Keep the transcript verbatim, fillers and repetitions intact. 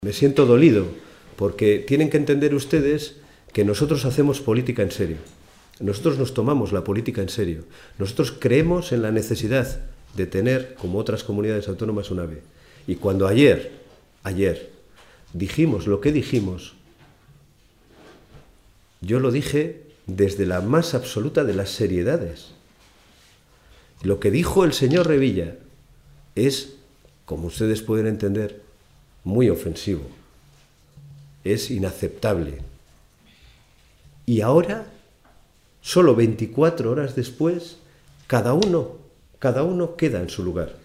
Me siento dolido porque tienen que entender ustedes que nosotros hacemos política en serio. Nosotros nos tomamos la política en serio. Nosotros creemos en la necesidad de tener, como otras comunidades autónomas, un AVE. Y cuando ayer, ayer, dijimos lo que dijimos, yo lo dije desde la más absoluta de las seriedades. Lo que dijo el señor Revilla es, como ustedes pueden entender, muy ofensivo. Es inaceptable. Y ahora, solo veinticuatro horas después, cada uno, cada uno queda en su lugar.